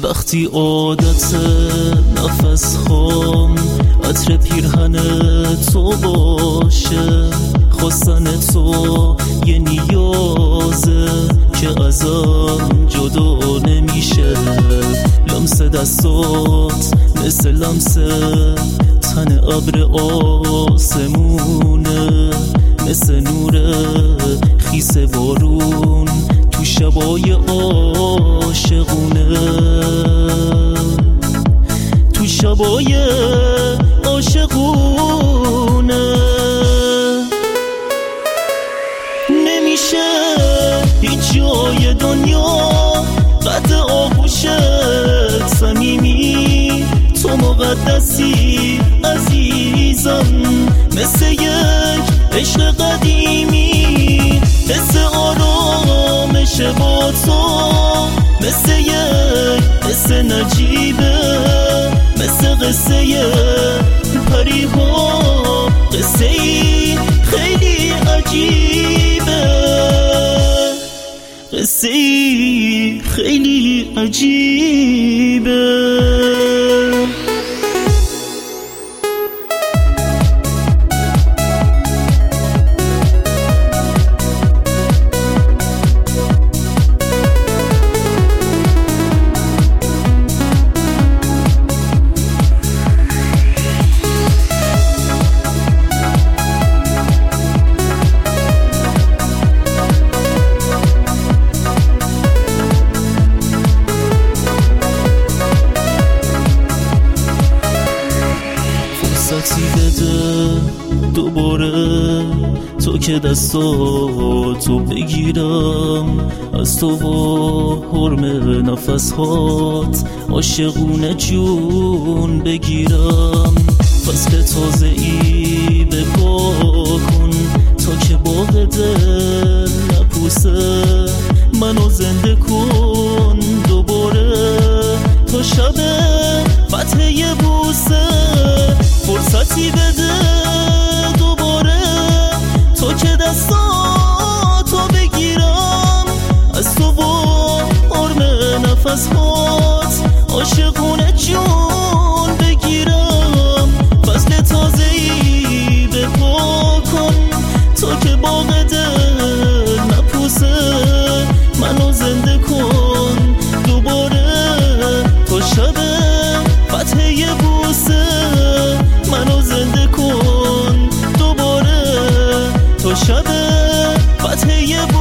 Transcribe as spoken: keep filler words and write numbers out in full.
وقتی عادت نفس خام عطر پیرهن تو باشه، خواستن تو یه نیازه که ازم جدا نمیشه. لمس دستات مثل لمس تن ابر آسمونه، مثل نور خیس بارون تو شبای عاشقونه، تو شبای عاشقونه. نمیشه هیچ جای دنیا قد آغوشت صمیمی، تو مقدسی عزیزم، مثل یک عشق قدیمی. حس آرامش با تو مثل یک حس نجیبه، مثل قصه پریها، قصه ای خیلی عجیبه، قصه ای خیلی عجیبه. فرصتی بده دوباره تو که دستاتو بگیرم از تو، با حرم نفس هات عاشقونه جون بگیرم. فصل تازه ای به پا کن تا که باغ دل نپوسه، منو زنده کن دوباره تا شب فتح یه بوسه. فرصتی بده دوباره تو که دستاتو بگیرم از تو، با حرم نفس هات عاشقونه جون بگیرم. فصل تازه ای به پا کن تا که باغ دل نپوسه، منو زنده کن دوباره تا شب فتح یه بوسه. منو زنده کن دوباره تا شب فتح یه بوسه.